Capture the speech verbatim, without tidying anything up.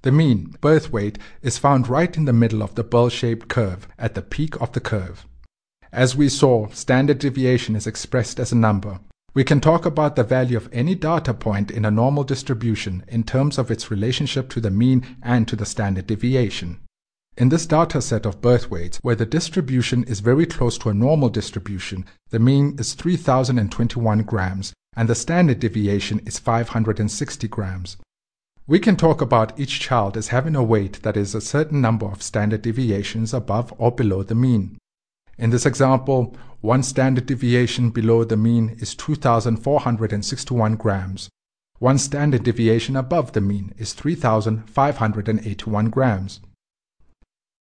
The mean birth weight is found right in the middle of the bell-shaped curve at the peak of the curve. As we saw, standard deviation is expressed as a number. We can talk about the value of any data point in a normal distribution in terms of its relationship to the mean and to the standard deviation. In this data set of birth weights, where the distribution is very close to a normal distribution, the mean is three thousand twenty-one grams and the standard deviation is five hundred sixty grams. We can talk about each child as having a weight that is a certain number of standard deviations above or below the mean. In this example, one standard deviation below the mean is two thousand four hundred sixty-one grams. One standard deviation above the mean is three thousand five hundred eighty-one grams.